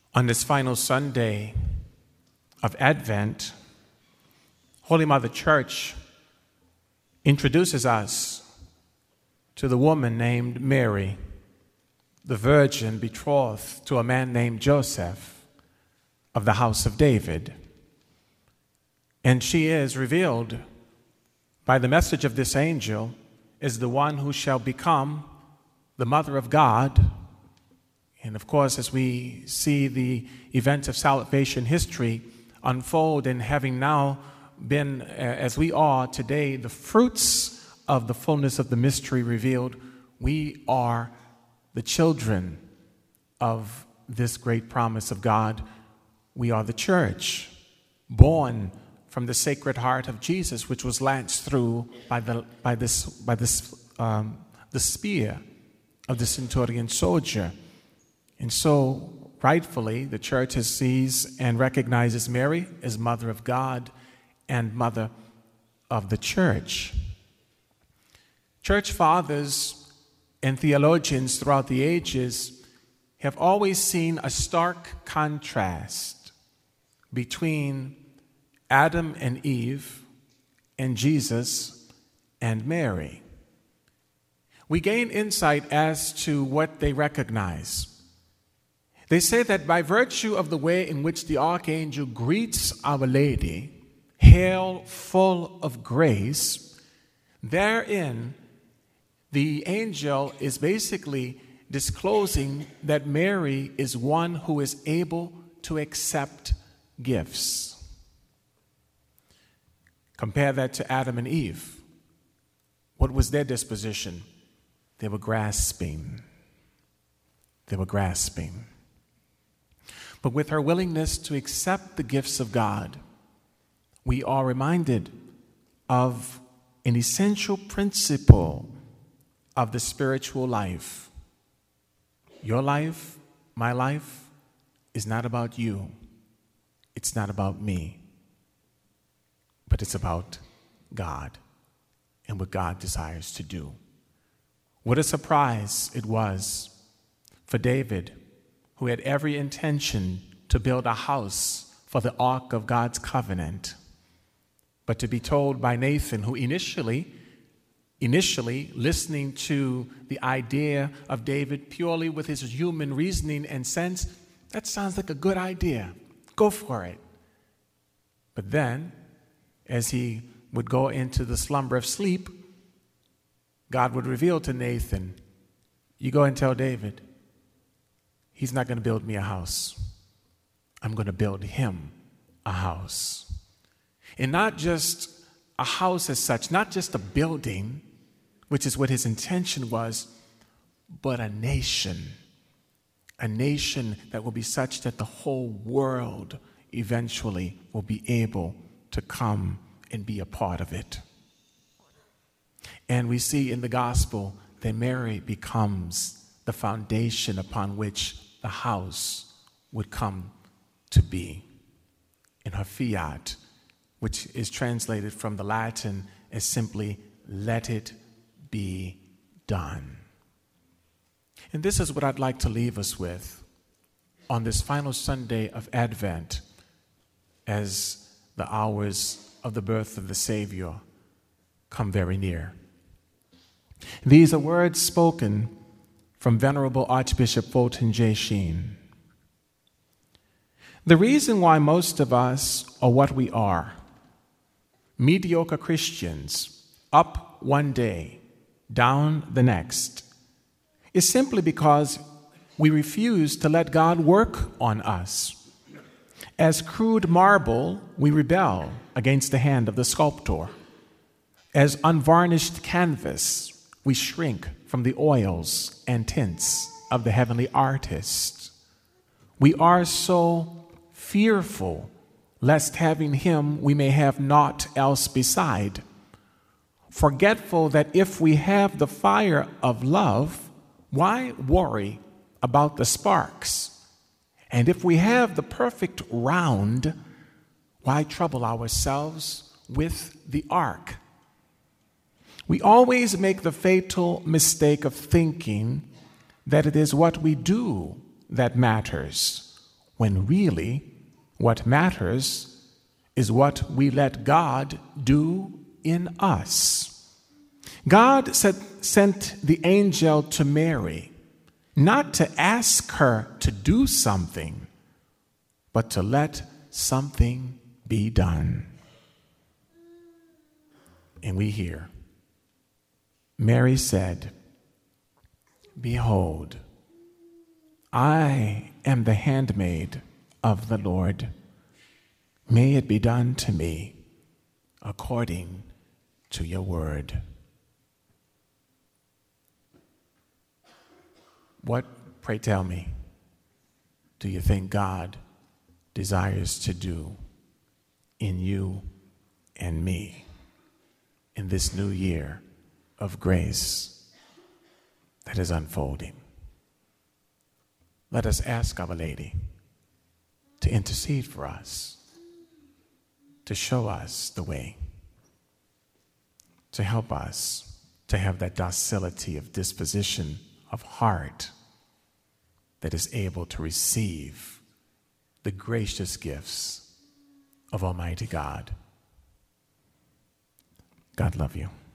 On this final Sunday of Advent, Holy Mother Church introduces us to the woman named Mary, the virgin betrothed to a man named Joseph of the house of David. And she is revealed by the message of this angel as the one who shall become the Mother of God. And of course, as we see the events of salvation history unfold and having now been, as we are today, the fruits of the fullness of the mystery revealed, we are the children of this great promise of God. We are the church, born from the Sacred Heart of Jesus, which was lanced through by the spear of the centurion soldier. And so, rightfully, the church sees and recognizes Mary as Mother of God and Mother of the Church. Church fathers and theologians throughout the ages have always seen a stark contrast between Adam and Eve and Jesus and Mary. We gain insight as to what they recognize. They say that by virtue of the way in which the archangel greets Our Lady, "Hail, full of grace," therein the angel is basically disclosing that Mary is one who is able to accept gifts. Compare that to Adam and Eve. What was their disposition? They were grasping. But with her willingness to accept the gifts of God, we are reminded of an essential principle of the spiritual life. Your life, my life, is not about you. It's not about me. But it's about God and what God desires to do. What a surprise it was for David, who had every intention to build a house for the Ark of God's covenant, but to be told by Nathan, who initially listening to the idea of David purely with his human reasoning and sense, that sounds like a good idea. Go for it. But then, as he would go into the slumber of sleep, God would reveal to Nathan, you go and tell David, he's not going to build me a house. I'm going to build him a house. And not just a house as such, not just a building, which is what his intention was, but a nation. A nation that will be such that the whole world eventually will be able to come and be a part of it. And we see in the gospel that Mary becomes the foundation upon which the house would come to be. In her fiat, which is translated from the Latin as simply, "Let it be done." And this is what I'd like to leave us with on this final Sunday of Advent as the hours of the birth of the Savior come very near. These are words spoken from Venerable Archbishop Fulton J. Sheen. The reason why most of us are what we are, mediocre Christians, up one day, down the next, is simply because we refuse to let God work on us. As crude marble, we rebel against the hand of the sculptor. As unvarnished canvas, we shrink from the oils and tints of the heavenly artist. We are so fearful lest having him we may have naught else beside, forgetful that if we have the fire of love, why worry about the sparks? And if we have the perfect round, why trouble ourselves with the ark? We always make the fatal mistake of thinking that it is what we do that matters, when really what matters is what we let God do in us. God sent the angel to Mary, not to ask her to do something, but to let something be done. And we hear, Mary said, "Behold, I am the handmaid of the Lord. May it be done to me according to your word." What, pray tell me, do you think God desires to do in you and me in this new year of grace that is unfolding? Let us ask Our Lady to intercede for us, to show us the way, to help us to have that docility of disposition of heart that is able to receive the gracious gifts of Almighty God. God love you.